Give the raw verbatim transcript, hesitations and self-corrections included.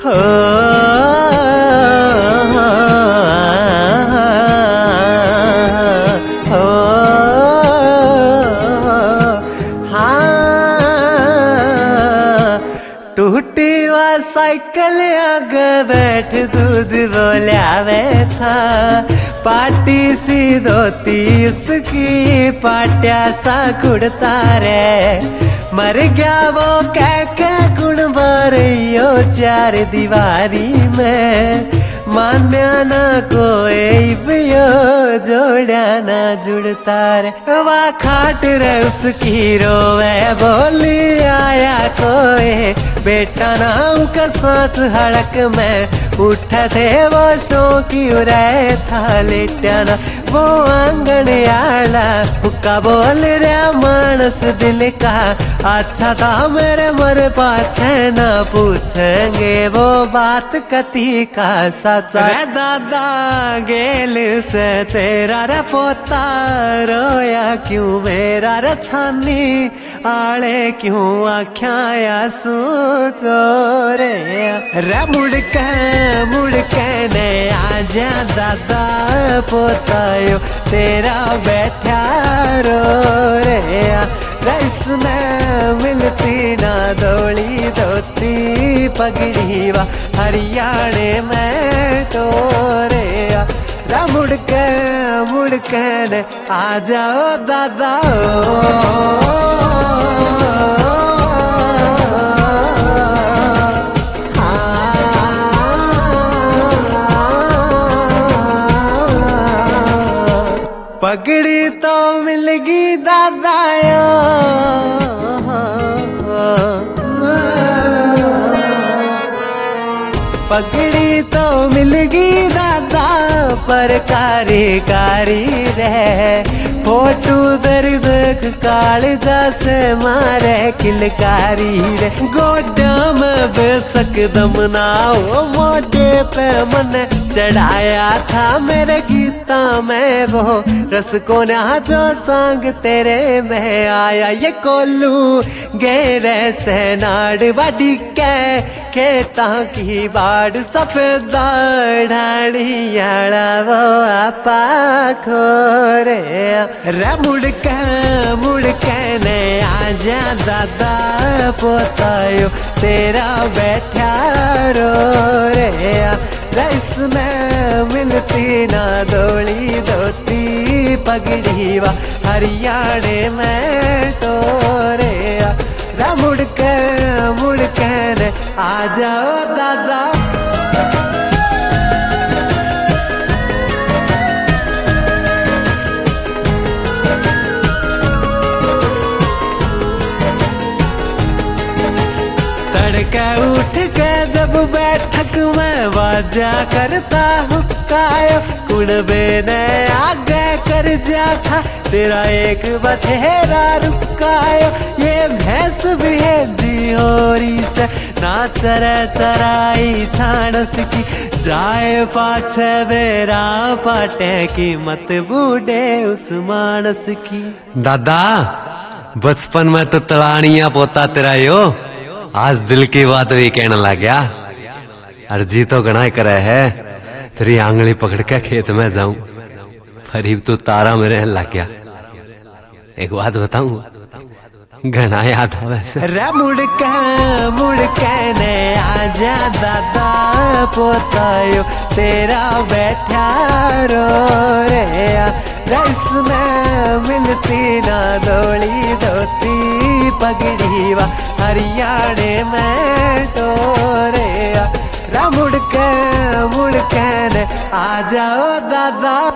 हो हो हाँ टूटी वा साइकिल आगे बैठ दूध बोलिया वे था पाटी सी धोती उसकी पाट्या सा कुड़ता रे मर गया वो कह के गुण बारियो चार दीवारी में मान्या ना कोई बियो जोड़ा ना जुड़ता रे वा खाट रे उसकी रोवे बोली आया कोई बेटा नाम का सांस हड़क में उठा थे वो शौकी रहे था लेटाना वो आंगन आला हुक्का बोल रहा मानस दिल का अच्छा था मेरे मर पाछे ना पूछेंगे वो बात कती का सचा दादा गेल से तेरा रे पोता रोया क्यों मेरा रे छानी आले क्यों आख्या सू चोरे रे मुड़के मुड़के ने आजा दादा पोतायो तेरा बैठा रो रे रस में मिलती ना दौड़ी धोती पगड़ी वा हरियाणे में टोरे रा मुड़के मुड़के ने आ जाओ दादा पगड़ी तो मिलगी दादायो पगड़ी तो मिलगी दादा पर कारी कारी रहे फोटू दर्द काल जैसे मारे किलकारी रे गोडा में बेसक दम ना हो मोटे पे मन चढ़ाया था मेरे गीता में वो रस को ना जो संग तेरे में आया ये कोलू गेरे से नाड़ वाडी के खेता की बाड़ सफेद ढाड़ियाड़ा वो आपा खोरे रे मुड़के मुड़के ने आजा दादा पोतायो तेरा बैठा रो रे रस में मिलती ना दौड़ी धोती पगड़ी वा हरियाणे में टोरे रा मुड़के मुड़के ने आ जाओ दादा तड़के उठ के जब बैठक में वाजा करता हुक्कायो कुड़बे ने आगे कर जा था तेरा एक बथेरा रुकायो ये भैंस भी है जिहोरी से ना चरे चराई छाणस की जाए पाछे बेरा पाटे की मत बूढ़े उस मानस की दादा बचपन में तो तलानिया पोता तेरा यो आज दिल की बात भी कहने लग गया अर्जी तो गणाई करे है तेरी आंगली पकड़ के खेत में जाऊं फरीब तो तारा मेरे लग गया एक बात बताऊं घना याद आवे से रे मुड़के मुड़के ने आजा दादा पोतायो तेरा बैठा रो रे रस में मिलती ना दौड़ी धोती पगड़ी वा हरियाणे में टोरे रा मुड़के मुड़के ने आ जाओ दादा।